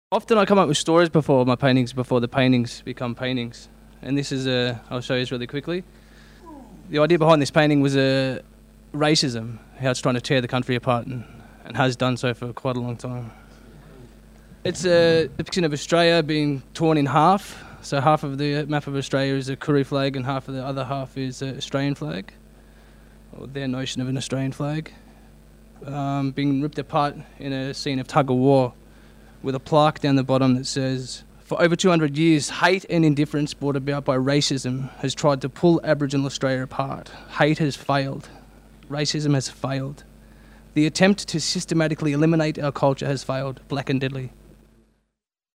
Often I come up with stories before my paintings, before the paintings become paintings. And this is I'll show you this really quickly. The idea behind this painting was racism, how it's trying to tear the country apart and has done so for quite a long time. It's a depiction of Australia being torn in half. So half of the map of Australia is a Koori flag and half of the other half is an Australian flag, or their notion of an Australian flag, being ripped apart in a scene of tug of war, with a plaque down the bottom that says, "For over 200 years, hate and indifference brought about by racism has tried to pull Aboriginal Australia apart. Hate has failed. Racism has failed. The attempt to systematically eliminate our culture has failed, black and deadly."